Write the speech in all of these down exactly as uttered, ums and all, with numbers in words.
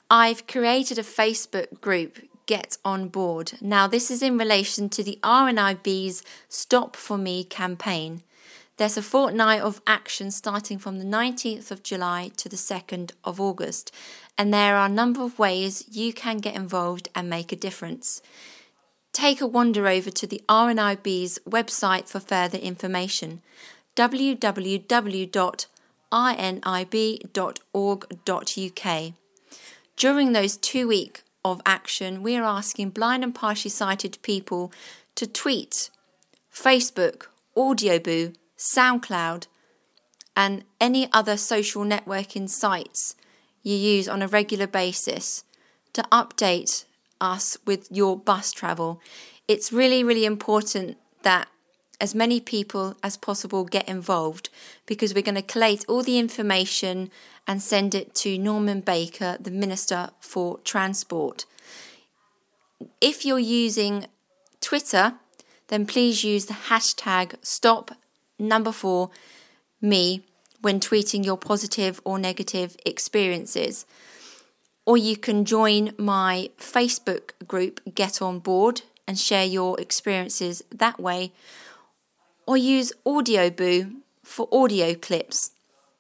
I've created a Facebook group, Get On Board. Now, this is in relation to the R N I B's Stop For Me campaign. There's a fortnight of action starting from the nineteenth of July to the second of August, and there are a number of ways you can get involved and make a difference. Take a wander over to the R N I B's website for further information, w w w dot r n i b dot org dot u k. During those two weeks of action, we are asking blind and partially sighted people to tweet, Facebook, Audioboo, SoundCloud, and any other social networking sites you use on a regular basis to update us with your bus travel. It's really, really important that as many people as possible get involved, because we're going to collate all the information and send it to Norman Baker, the Minister for Transport. If you're using Twitter, then please use the hashtag stop number four me when tweeting your positive or negative experiences. Or you can join my Facebook group, Get On Board, and share your experiences that way. Or use Audioboo for audio clips.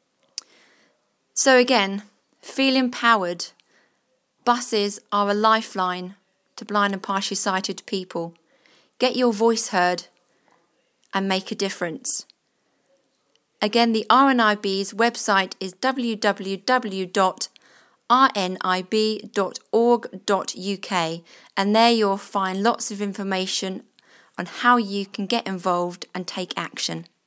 So again, feel empowered. Buses are a lifeline to blind and partially sighted people. Get your voice heard and make a difference. Again, the R N I B's website is w w w dot r n i b dot org dot u k, and there you'll find lots of information on how you can get involved and take action.